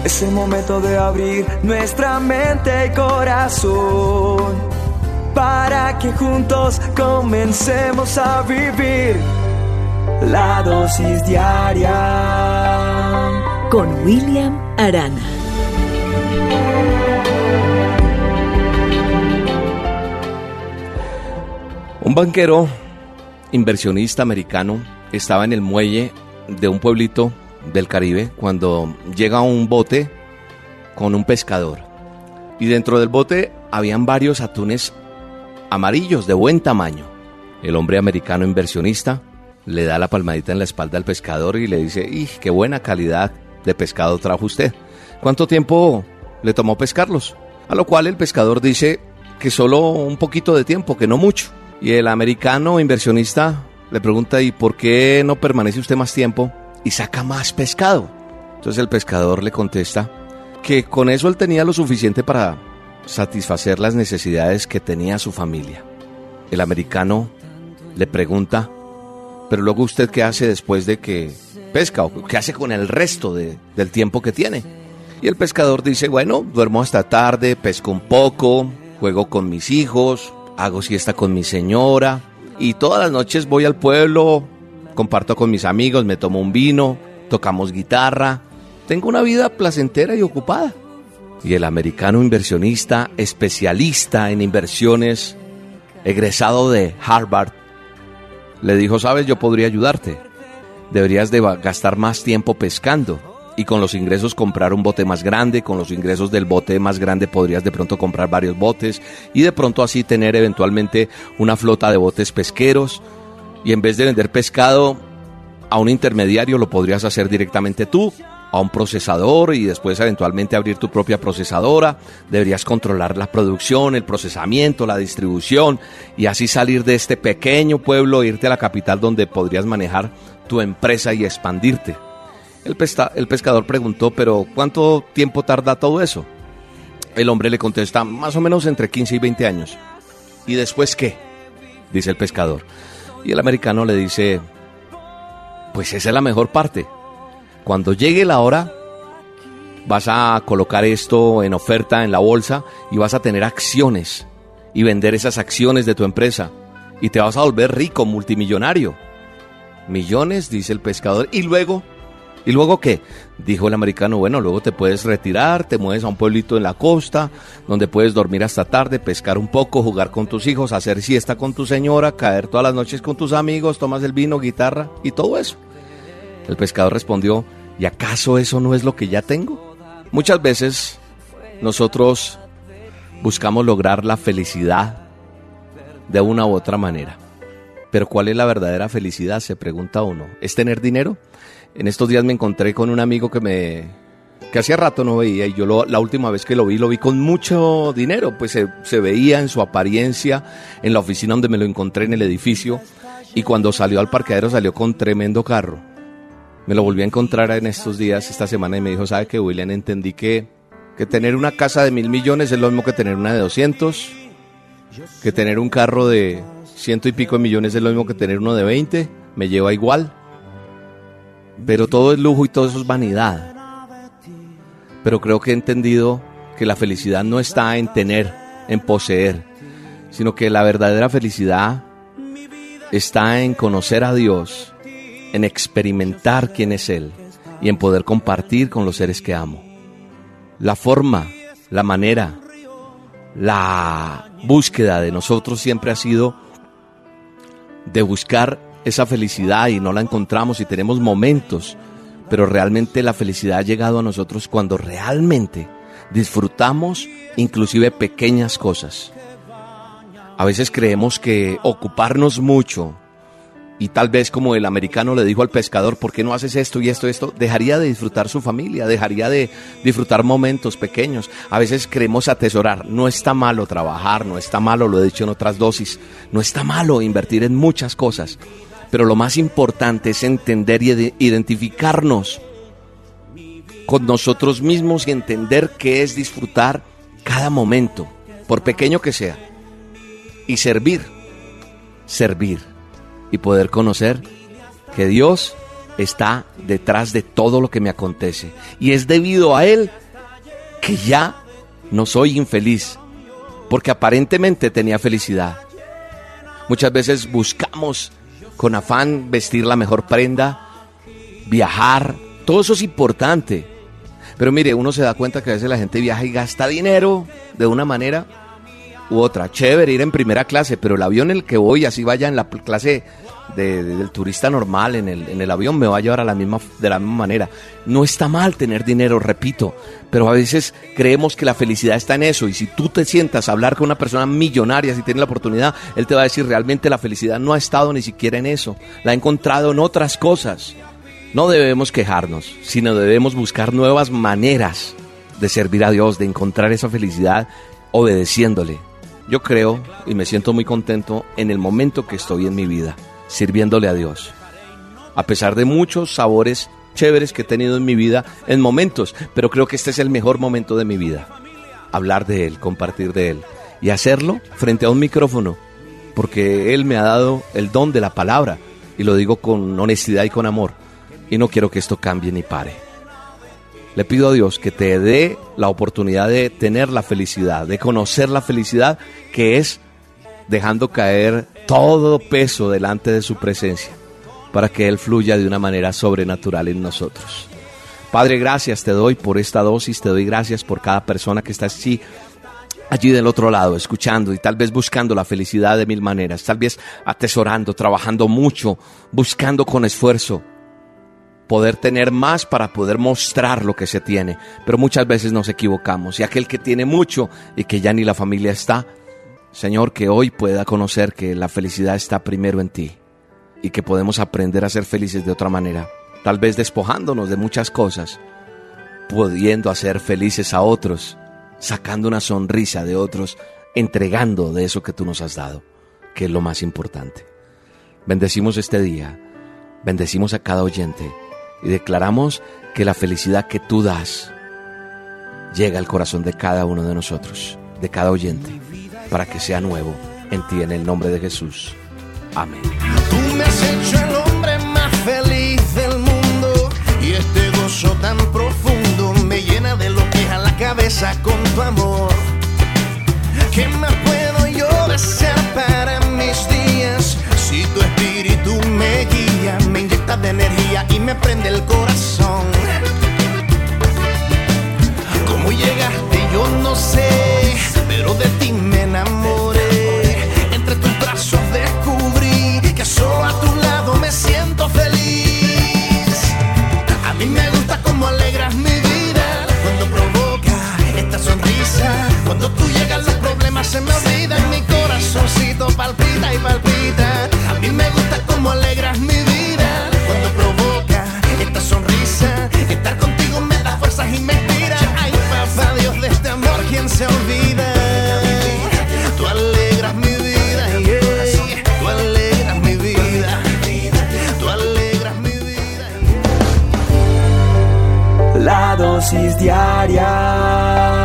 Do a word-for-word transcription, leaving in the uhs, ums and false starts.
Es el momento de abrir nuestra mente y corazón para que juntos comencemos a vivir la dosis diaria con William Arana. Un banquero inversionista americano estaba en el muelle de un pueblito del Caribe cuando llega un bote con un pescador, y dentro del bote habían varios atunes amarillos de buen tamaño. El hombre americano inversionista le da la palmadita en la espalda al pescador y le dice: ¡ih, qué buena calidad de pescado trajo usted! ¿Cuánto tiempo le tomó pescarlos? A lo cual el pescador dice que solo un poquito de tiempo, que no mucho. Y el americano inversionista le pregunta: ¿y por qué no permanece usted más tiempo y saca más pescado? Entonces el pescador le contesta que con eso él tenía lo suficiente para satisfacer las necesidades que tenía su familia. El americano le pregunta: ¿pero luego usted qué hace después de que pesca? ¿O qué hace con el resto de, del tiempo que tiene? Y el pescador dice: bueno, duermo hasta tarde, pesco un poco, juego con mis hijos, hago siesta con mi señora, y todas las noches voy al pueblo, comparto con mis amigos, me tomo un vino, tocamos guitarra. Tengo una vida placentera y ocupada. Y el americano inversionista, especialista en inversiones, egresado de Harvard, le dijo: sabes, yo podría ayudarte. Deberías de gastar más tiempo pescando y con los ingresos comprar un bote más grande. Con los ingresos del bote más grande podrías de pronto comprar varios botes y de pronto así tener eventualmente una flota de botes pesqueros, y en vez de vender pescado a un intermediario lo podrías hacer directamente tú, a un procesador, y después eventualmente abrir tu propia procesadora. Deberías controlar la producción, el procesamiento, la distribución, y así salir de este pequeño pueblo e irte a la capital donde podrías manejar tu empresa y expandirte. El, pesta, el pescador preguntó: ¿pero cuánto tiempo tarda todo eso? El hombre le contesta: más o menos entre quince y veinte años. ¿Y después qué?, dice el pescador. Y el americano le dice: pues esa es la mejor parte. Cuando llegue la hora, vas a colocar esto en oferta en la bolsa y vas a tener acciones y vender esas acciones de tu empresa y te vas a volver rico, multimillonario. Millones, dice el pescador. ¿Y luego? ¿Y luego qué?, dijo el americano. Bueno, luego te puedes retirar, te mueves a un pueblito en la costa, donde puedes dormir hasta tarde, pescar un poco, jugar con tus hijos, hacer siesta con tu señora, caer todas las noches con tus amigos, tomas el vino, guitarra y todo eso. El pescador respondió: ¿y acaso eso no es lo que ya tengo? Muchas veces nosotros buscamos lograr la felicidad de una u otra manera. Pero ¿cuál es la verdadera felicidad?, se pregunta uno. ¿Es tener dinero? En estos días me encontré con un amigo que me que hacía rato no veía, y yo lo, la última vez que lo vi, lo vi con mucho dinero. Pues se, se veía en su apariencia, en la oficina donde me lo encontré en el edificio, y cuando salió al parqueadero salió con tremendo carro. Me lo volví a encontrar en estos días, esta semana, y me dijo: ¿sabe qué, William? Entendí que, que tener una casa de mil millones es lo mismo que tener una de doscientos, que tener un carro de ciento y pico de millones es lo mismo que tener uno de veinte, me lleva igual. Pero todo es lujo y todo eso es vanidad. Pero creo que he entendido que la felicidad no está en tener, en poseer, sino que la verdadera felicidad está en conocer a Dios, en experimentar quién es Él y en poder compartir con los seres que amo. La forma, la manera, la búsqueda de nosotros siempre ha sido de buscar esa felicidad, y no la encontramos, y tenemos momentos, pero realmente la felicidad ha llegado a nosotros cuando realmente disfrutamos inclusive pequeñas cosas. A veces creemos que ocuparnos mucho, y tal vez como el americano le dijo al pescador: ¿por qué no haces esto y esto y esto?, dejaría de disfrutar su familia, dejaría de disfrutar momentos pequeños. A veces queremos atesorar. No está malo trabajar, no está malo, lo he dicho en otras dosis, no está malo invertir en muchas cosas, pero lo más importante es entender y identificarnos con nosotros mismos y entender qué es disfrutar cada momento, por pequeño que sea, y servir, servir y poder conocer que Dios está detrás de todo lo que me acontece. Y es debido a Él que ya no soy infeliz, porque aparentemente tenía felicidad. Muchas veces buscamos con afán vestir la mejor prenda, viajar, todo eso es importante. Pero mire, uno se da cuenta que a veces la gente viaja y gasta dinero de una manera u otra. Chévere ir en primera clase, pero el avión en el que voy, así vaya en la clase de, de, del turista normal, en el, en el avión me va a llevar a la misma, de la misma manera. No está mal tener dinero, repito, pero a veces creemos que la felicidad está en eso. Y si tú te sientas a hablar con una persona millonaria, si tienes la oportunidad, él te va a decir, realmente la felicidad no ha estado ni siquiera en eso, la ha encontrado en otras cosas. No debemos quejarnos, sino debemos buscar nuevas maneras de servir a Dios, de encontrar esa felicidad obedeciéndole. Yo creo y me siento muy contento en el momento que estoy en mi vida, sirviéndole a Dios. A pesar de muchos sabores chéveres que he tenido en mi vida, en momentos, pero creo que este es el mejor momento de mi vida. Hablar de Él, compartir de Él y hacerlo frente a un micrófono, porque Él me ha dado el don de la palabra y lo digo con honestidad y con amor. Y no quiero que esto cambie ni pare. Le pido a Dios que te dé la oportunidad de tener la felicidad, de conocer la felicidad, que es dejando caer todo peso delante de su presencia, para que Él fluya de una manera sobrenatural en nosotros. Padre, gracias te doy por esta dosis, te doy gracias por cada persona que está así, allí del otro lado, escuchando y tal vez buscando la felicidad de mil maneras, tal vez atesorando, trabajando mucho, buscando con esfuerzo poder tener más para poder mostrar lo que se tiene, pero muchas veces nos equivocamos. Y aquel que tiene mucho y que ya ni la familia está, Señor, que hoy pueda conocer que la felicidad está primero en ti y que podemos aprender a ser felices de otra manera, tal vez despojándonos de muchas cosas, pudiendo hacer felices a otros, sacando una sonrisa de otros, entregando de eso que tú nos has dado, que es lo más importante. Bendecimos este día, bendecimos a cada oyente y declaramos que la felicidad que tú das llega al corazón de cada uno de nosotros, de cada oyente, para que sea nuevo en ti, en el nombre de Jesús. Amén. Tú me has hecho el hombre más feliz del mundo y este gozo tan profundo me llena de lo que es a la cabeza con tu amor. ¿Qué más puedo yo desear para mis días? Si tu espíritu me guía, me inyecta de energía y me prende el corazón. ¿Cómo llegaste? Yo no sé, pero de ti me enamoré. Entre tus brazos descubrí que solo a tu lado me siento feliz. A mí me gusta cómo alegras mi vida cuando provoca esta sonrisa. Cuando tú llegas los problemas se me olvidan, mi corazoncito palpita y palpita. A mí me gusta cómo alegras mi vida cuando provoca esta sonrisa. Estar contigo me da fuerzas y me inspira. Ay, papá Dios, de este amor, ¿quién se olvida? Tú alegras mi vida, yeah. Tú alegras mi vida. Tú alegras mi vida. La dosis diaria